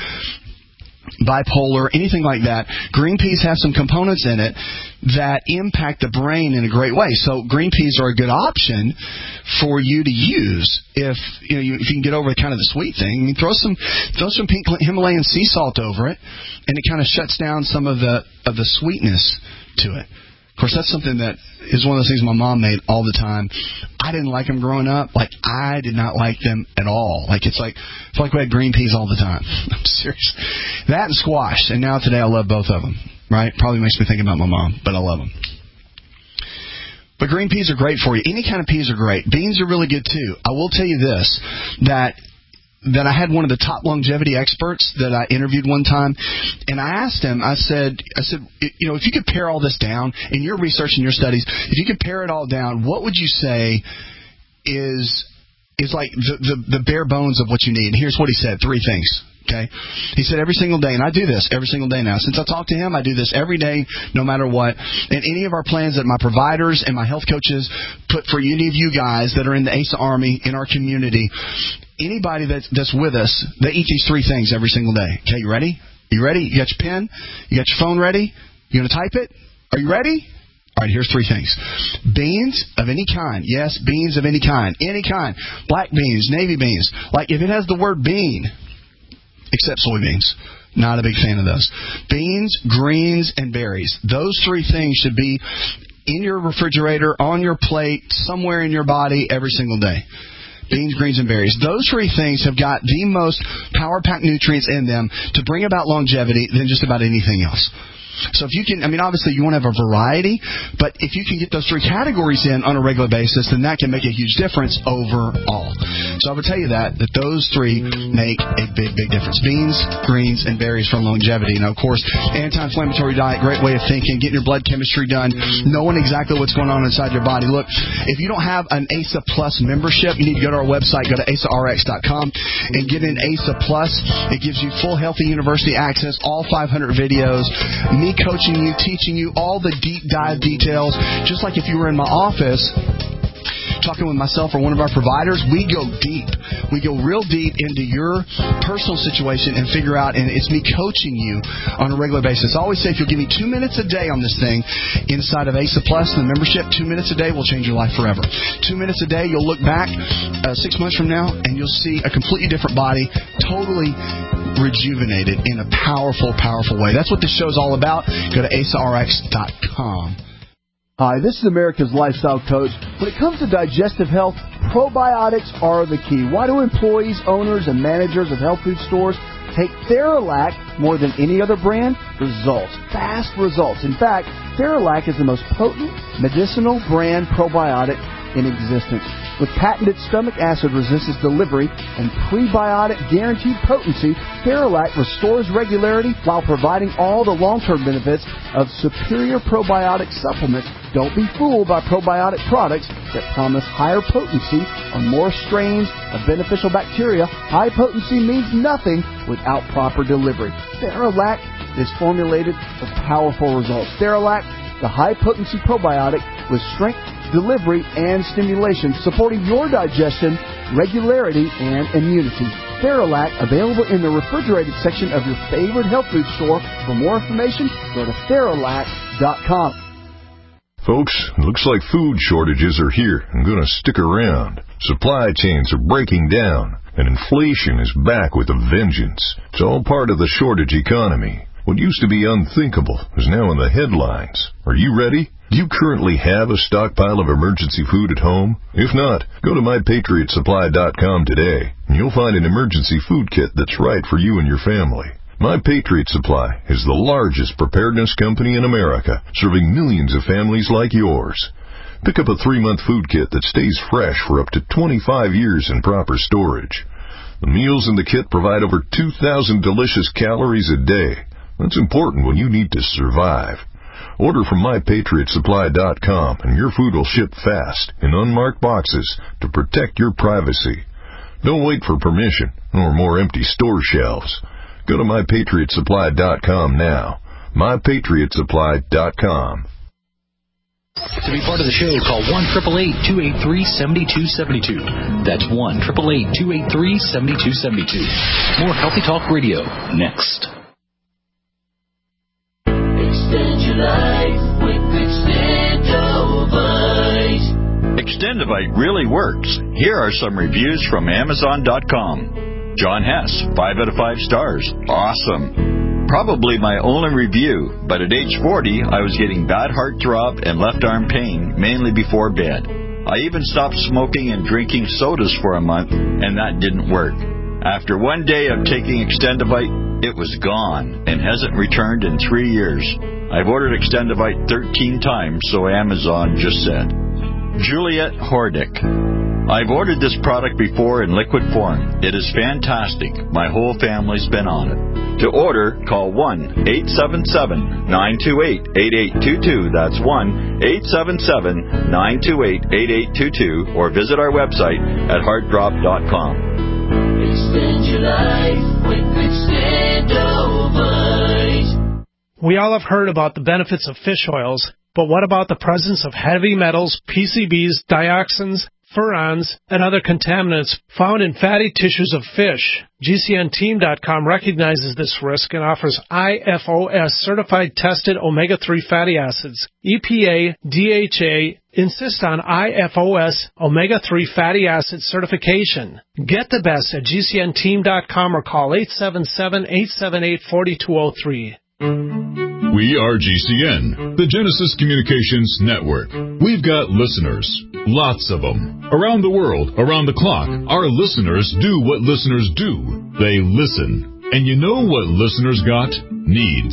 bipolar, anything like that, green peas have some components in it that impact the brain in a great way. So green peas are a good option for you to use if you know you, if you can get over kind of the sweet thing. I mean, throw some throw some pink Himalayan sea salt over it, and it kind of shuts down some of the of the sweetness to it. Of course, that's something that is one of those things my mom made all the time. I didn't like them growing up. Like, I did not like them at all. Like, it's like it's like we had green peas all the time. I'm serious. That and squash. And now today I love both of them, right? Probably makes me think about my mom, but I love them. But green peas are great for you. Any kind of peas are great. Beans are really good, too. I will tell you this, that... that I had one of the top longevity experts that I interviewed one time, and I asked him, I said, I said, you know, if you could pare all this down in your research and your studies, if you could pare it all down, what would you say is is like the, the, the bare bones of what you need? And here's what he said, three things. Okay, he said every single day, and I do this every single day now. Since I talked to him, I do this every day, no matter what. And any of our plans that my providers and my health coaches put for any of you guys that are in the A S A Army in our community, anybody that's, that's with us, they eat these three things every single day. Okay, you ready? You ready? You got your pen? You got your phone ready? You going to type it? Are you ready? All right, here's three things. Beans of any kind. Yes, beans of any kind. Any kind. Black beans, navy beans. Like if it has the word bean, except soybeans. Not a big fan of those. Beans, greens, and berries. Those three things should be in your refrigerator, on your plate, somewhere in your body every single day. Beans, greens, and berries. Those three things have got the most power-packed nutrients in them to bring about longevity than just about anything else. So if you can, I mean, obviously you want to have a variety, but if you can get those three categories in on a regular basis, then that can make a huge difference overall. So I would tell you that, that those three make a big, big difference. Beans, greens, and berries for longevity. Now, of course, anti-inflammatory diet, great way of thinking, getting your blood chemistry done, knowing exactly what's going on inside your body. Look, if you don't have an A S A Plus membership, you need to go to our website, go to A S A R X dot com, and get in A S A Plus. It gives you full Healthy University access, all five hundred videos, me coaching you, teaching you all the deep dive details, just like if you were in my office talking with myself or one of our providers. We go deep. We go real deep into your personal situation and figure out, and it's me coaching you on a regular basis. I always say if you'll give me two minutes a day on this thing inside of A S A Plus, the membership, two minutes a day will change your life forever. Two minutes a day, you'll look back uh, six months from now, and you'll see a completely different body, totally rejuvenated in a powerful, powerful way. That's what this show's all about. Go to A S A R X dot com. Hi, this is America's Lifestyle Coach. When it comes to digestive health, probiotics are the key. Why do employees, owners, and managers of health food stores take Theralac more than any other brand? Results. Fast results. In fact, Theralac is the most potent medicinal brand probiotic in existence. With patented stomach acid resistance delivery and prebiotic guaranteed potency, Theralac restores regularity while providing all the long-term benefits of superior probiotic supplements. Don't be fooled by probiotic products that promise higher potency on more strains of beneficial bacteria. High potency means nothing without proper delivery. Theralac is formulated for powerful results. Theralac, the high-potency probiotic with strength, delivery, and stimulation, supporting your digestion, regularity, and immunity. Theralac, available in the refrigerated section of your favorite health food store. For more information, go to Theralac dot com. Folks, it looks like food shortages are here and going to stick around. Supply chains are breaking down, and inflation is back with a vengeance. It's all part of the shortage economy. What used to be unthinkable is now in the headlines. Are you ready? Do you currently have a stockpile of emergency food at home? If not, go to my patriot supply dot com today, and you'll find an emergency food kit that's right for you and your family. My Patriot Supply is the largest preparedness company in America, serving millions of families like yours. Pick up a three-month food kit that stays fresh for up to twenty-five years in proper storage. The meals in the kit provide over two thousand delicious calories a day. That's important when you need to survive. Order from my patriot supply dot com, and your food will ship fast in unmarked boxes to protect your privacy. Don't wait for permission or more empty store shelves. Go to my patriot supply dot com now. my patriot supply dot com. To be part of the show, call one eight eight eight, two eight three, seven two seven two. That's one eight eight eight, two eight three, seven two seven two. More Healthy Talk Radio next. Extend your life with Extendovite. Extendovite really works. Here are some reviews from Amazon dot com. John Hess, five out of five stars. Awesome. Probably my only review, but at age forty, I was getting bad heartthrob and left arm pain, mainly before bed. I even stopped smoking and drinking sodas for a month, and that didn't work. After one day of taking Extendovite, it was gone and hasn't returned in three years. I've ordered Extendovite thirteen times, so Amazon just said. Juliet Hordick. I've ordered this product before in liquid form. It is fantastic. My whole family's been on it. To order, call one eight seven seven, nine two eight, eight eight two two. That's one eight seven seven, nine two eight, eight eight two two, or visit our website at heart drop dot com. Extend your life with Extendovite. We all have heard about the benefits of fish oils, but what about the presence of heavy metals, P C Bs, dioxins, furans, and other contaminants found in fatty tissues of fish? G C N team dot com recognizes this risk and offers I F O S certified tested omega three fatty acids. E P A, D H A insist on I F O S omega three fatty acid certification. Get the best at G C N team dot com or call eight seven seven, eight seven eight, four two zero three. We are G C N, the Genesis Communications Network. We've got listeners, lots of them. Around the world, around the clock, our listeners do what listeners do. They listen. And you know what listeners got? Needs.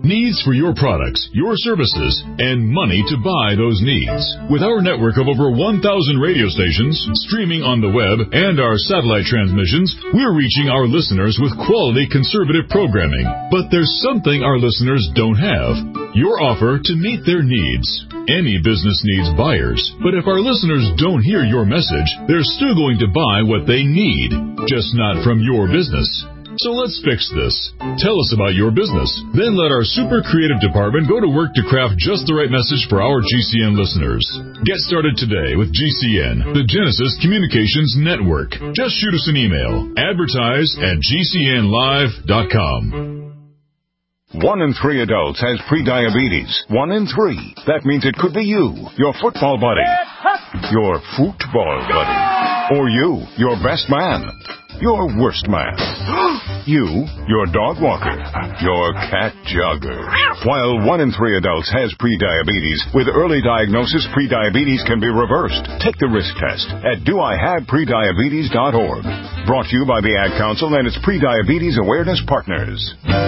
needs for your products, your services, and money to buy those needs. With our network of over one thousand radio stations, streaming on the web, and our satellite transmissions, we're reaching our listeners with quality conservative programming. But there's something our listeners don't have: your offer to meet their needs. Any business needs buyers, but if our listeners don't hear your message, they're still going to buy what they need, just not from your business. So let's fix this. Tell us about your business. Then let our super creative department go to work to craft just the right message for our G C N listeners. Get started today with G C N, the Genesis Communications Network. Just shoot us an email. Advertise at g c n live dot com. One in three adults has prediabetes. One in three. That means it could be you, your football buddy, your football buddy, or you, your best man, your worst man, you, your dog walker, your cat jogger. While one in three adults has prediabetes, with early diagnosis, prediabetes can be reversed. Take the risk test at do I have prediabetes dot org. Brought to you by the Ad Council and its Prediabetes Awareness Partners.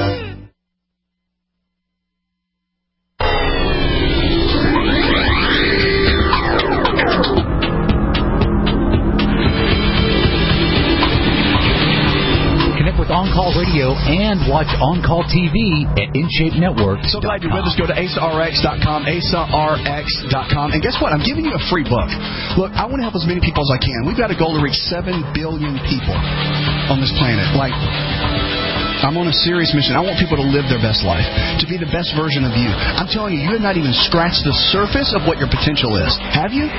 On-Call Radio and watch On-Call T V at InShape Network. So glad you're with us. Go to A S A R X dot com, A S A R X dot com. And guess what? I'm giving you a free book. Look, I want to help as many people as I can. We've got a goal to reach seven billion people on this planet. Like, I'm on a serious mission. I want people to live their best life, to be the best version of you. I'm telling you, you have not even scratched the surface of what your potential is. Have you?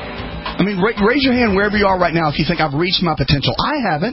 I mean, raise your hand wherever you are right now if you think I've reached my potential. I haven't.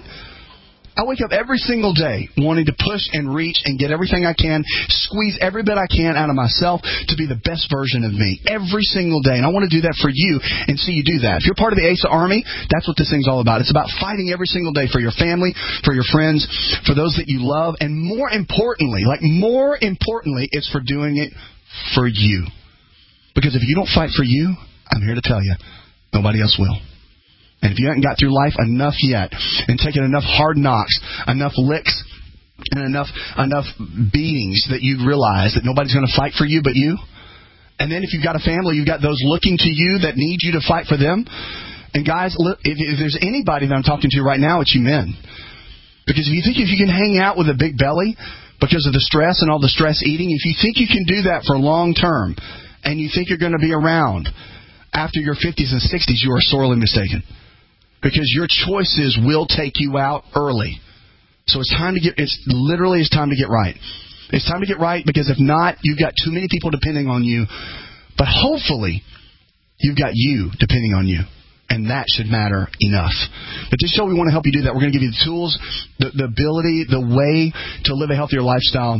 I wake up every single day wanting to push and reach and get everything I can, squeeze every bit I can out of myself to be the best version of me every single day. And I want to do that for you and see you do that. If you're part of the A S A Army, that's what this thing's all about. It's about fighting every single day for your family, for your friends, for those that you love, and more importantly, like more importantly, it's for doing it for you. Because if you don't fight for you, I'm here to tell you, nobody else will. And if you haven't got through life enough yet and taken enough hard knocks, enough licks, and enough enough beatings that you realize that nobody's going to fight for you but you, and then if you've got a family, you've got those looking to you that need you to fight for them. And guys, if, if there's anybody that I'm talking to right now, it's you men. Because if you think if you can hang out with a big belly because of the stress and all the stress eating, if you think you can do that for long term and you think you're going to be around after your fifties and sixties, you are sorely mistaken. Because your choices will take you out early. So it's time to get, it's literally it's time to get right. It's time to get right because if not, you've got too many people depending on you. But hopefully, you've got you depending on you. And that should matter enough. But this show, we want to help you do that. We're going to give you the tools, the, the ability, the way to live a healthier lifestyle.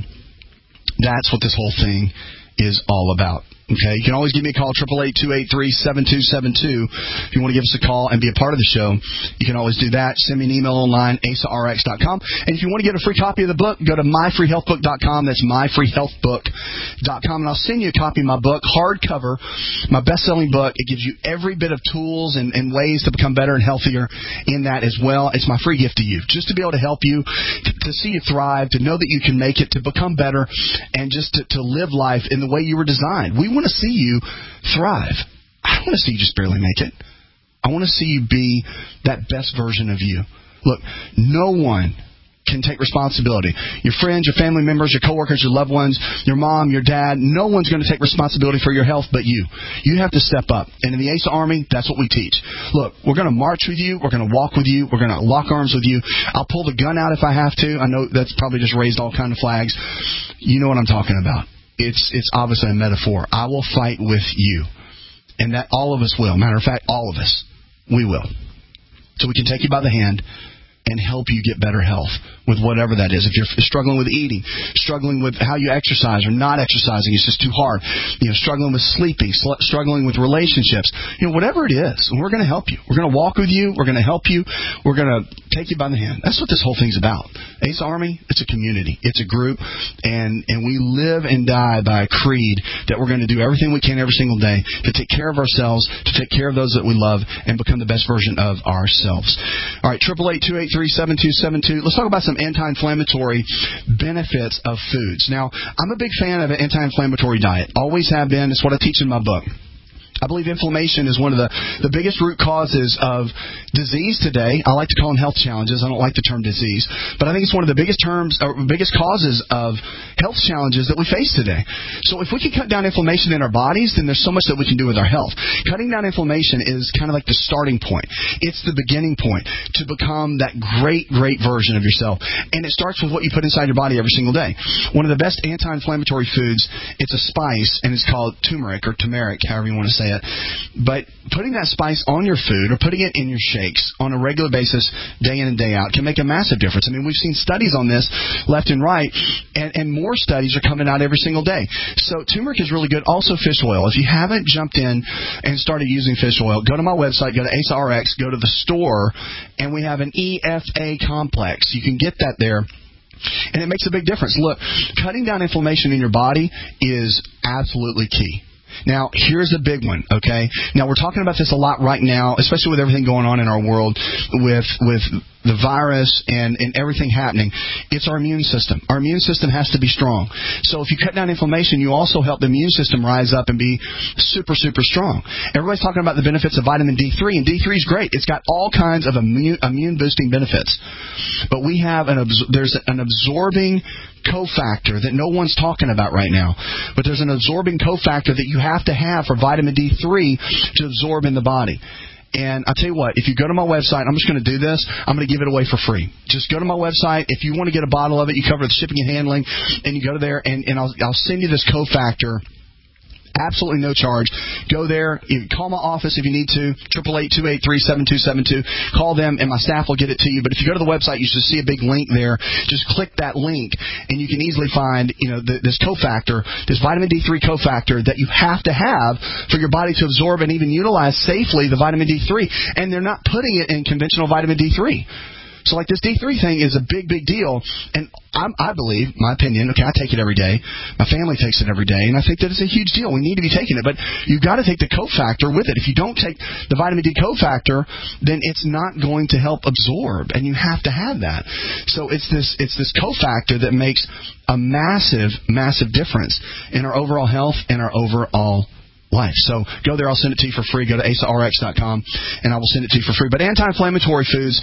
That's what this whole thing is all about. Okay, you can always give me a call, eight eight eight, two eight three, seven two seven two. If you want to give us a call and be a part of the show, you can always do that. Send me an email online, A S A R X dot com. And if you want to get a free copy of the book, go to my free health book dot com. That's my free health book dot com. And I'll send you a copy of my book, hardcover, my best-selling book. It gives you every bit of tools and, and ways to become better and healthier in that as well. It's my free gift to you, just to be able to help you, to, to see you thrive, to know that you can make it, to become better, and just to, to live life in the way you were designed. We want to see you thrive. I don't want to see you just barely make it. I want to see you be that best version of you. Look, no one can take responsibility. Your friends, your family members, your coworkers, your loved ones, your mom, your dad, no one's going to take responsibility for your health but you. You have to step up. And in the A S A Army, that's what we teach. Look, we're going to march with you. We're going to walk with you. We're going to lock arms with you. I'll pull the gun out if I have to. I know that's probably just raised all kinds of flags. You know what I'm talking about. It's it's obviously a metaphor. I will fight with you. And that all of us will. Matter of fact, all of us. We will. So we can take you by the hand and help you get better health with whatever that is. If you're struggling with eating, struggling with how you exercise or not exercising, it's just too hard. You know, struggling with sleeping, sl- struggling with relationships, you know, whatever it is, we're going to help you. We're going to walk with you. We're going to help you. We're going to take you by the hand. That's what this whole thing's about. A S A Army, it's a community. It's a group, and, and we live and die by a creed that we're going to do everything we can every single day to take care of ourselves, to take care of those that we love, and become the best version of ourselves. All right, eight eight eight, two eight three, seven two seven two. Let's talk about some anti-inflammatory benefits of foods. Now, I'm a big fan of an anti-inflammatory diet. Always have been. It's what I teach in my book. I believe inflammation is one of the, the biggest root causes of disease today. I like to call them health challenges. I don't like the term disease. But I think it's one of the biggest terms, or biggest causes of health challenges that we face today. So if we can cut down inflammation in our bodies, then there's so much that we can do with our health. Cutting down inflammation is kind of like the starting point. It's the beginning point to become that great, great version of yourself. And it starts with what you put inside your body every single day. One of the best anti-inflammatory foods, it's a spice, and it's called turmeric or turmeric, however you want to say it. But putting that spice on your food or putting it in your shakes on a regular basis, day in and day out, can make a massive difference. I mean, we've seen studies on this left and right, and, and more studies are coming out every single day. So turmeric is really good. Also fish oil. If you haven't jumped in and started using fish oil, go to my website, go to A S A R X, go to the store, and we have an E F A complex. You can get that there. And it makes a big difference. Look, cutting down inflammation in your body is absolutely key. Now, here's a big one, okay? Now, we're talking about this a lot right now, especially with everything going on in our world with with the virus and, and everything happening. It's our immune system. Our immune system has to be strong. So if you cut down inflammation, you also help the immune system rise up and be super, super strong. Everybody's talking about the benefits of vitamin D three, and D three is great. It's got all kinds of immune, immune-boosting benefits. But we have an there's an absorbing cofactor that no one's talking about right now. But there's an absorbing cofactor that you have to have for vitamin D three to absorb in the body. And I'll tell you what, if you go to my website, I'm just going to do this, I'm going to give it away for free. Just go to my website. If you want to get a bottle of it, you cover the shipping and handling, and you go to there, and, and I'll, I'll send you this cofactor. Absolutely no charge. Go there. You call my office if you need to. triple eight, two eight three, seven two seven two. Call them, and my staff will get it to you. But if you go to the website, you should see a big link there. Just click that link, and you can easily find, you know, the, this cofactor, this vitamin D three cofactor that you have to have for your body to absorb and even utilize safely the vitamin D three. And they're not putting it in conventional vitamin D three. So, like, this D three thing is a big, big deal, and I'm, I believe, my opinion, okay, I take it every day, my family takes it every day, and I think that it's a huge deal. We need to be taking it, but you've got to take the cofactor with it. If you don't take the vitamin D cofactor, then it's not going to help absorb, and you have to have that. So it's this, it's this cofactor that makes a massive, massive difference in our overall health and our overall life. So go there, I'll send it to you for free. Go to A S A R X dot com, and I will send it to you for free. But anti-inflammatory foods,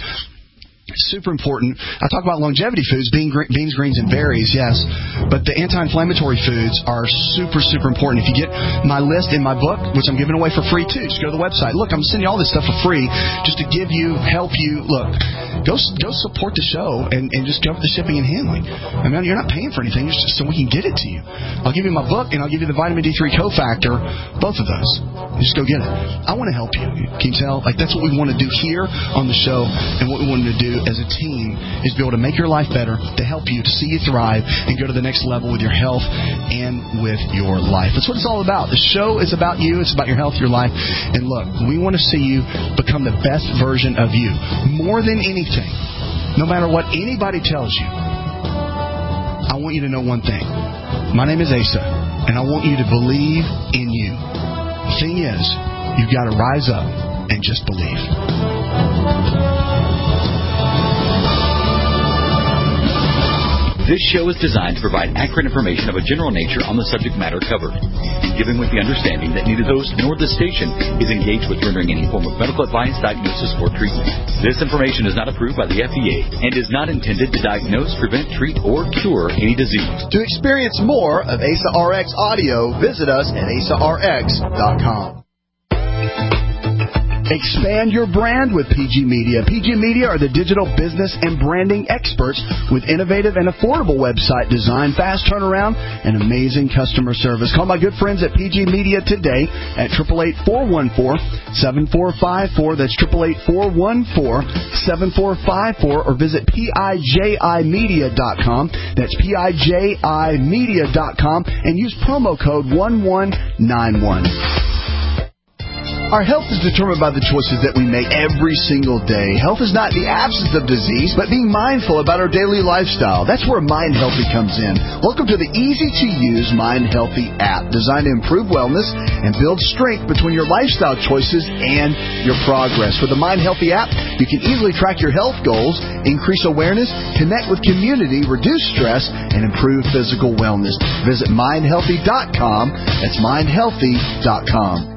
super important. I talk about longevity foods, bean, beans, greens, and berries, yes. But the anti-inflammatory foods are super, super important. If you get my list in my book, which I'm giving away for free too, just go to the website. Look, I'm sending you all this stuff for free just to give you, help you. Look, go go support the show and, and just cover the shipping and handling. I mean, you're not paying for anything. It's just so we can get it to you. I'll give you my book, and I'll give you the vitamin D three cofactor, both of those. Just go get it. I want to help you. Can you tell? Like, that's what we want to do here on the show, and what we want to do as a team is be able to make your life better, to help you, to see you thrive, and go to the next level with your health and with your life. That's what it's all about. The show is about you. It's about your health, your life. And look, we want to see you become the best version of you. More than anything, no matter what anybody tells you, I want you to know one thing. My name is Asa, and I want you to believe in you. The thing is, you've got to rise up and just believe. This show is designed to provide accurate information of a general nature on the subject matter covered, given with the understanding that neither those nor the station is engaged with rendering any form of medical advice, diagnosis, or treatment. This information is not approved by the F D A and is not intended to diagnose, prevent, treat, or cure any disease. To experience more of A S A R X audio, visit us at A S A R X dot com. Expand your brand with P G Media. P G Media are the digital business and branding experts with innovative and affordable website design, fast turnaround, and amazing customer service. Call my good friends at P G Media today at eight eight eight, four one four, seven four five four. That's eight eight eight, four one four, seven four five four. Or visit P I J I media dot com. That's P I J I media dot com. And use promo code one one nine one. Our health is determined by the choices that we make every single day. Health is not the absence of disease, but being mindful about our daily lifestyle. That's where Mind Healthy comes in. Welcome to the easy-to-use Mind Healthy app, designed to improve wellness and build strength between your lifestyle choices and your progress. With the Mind Healthy app, you can easily track your health goals, increase awareness, connect with community, reduce stress, and improve physical wellness. Visit mind healthy dot com. That's mind healthy dot com.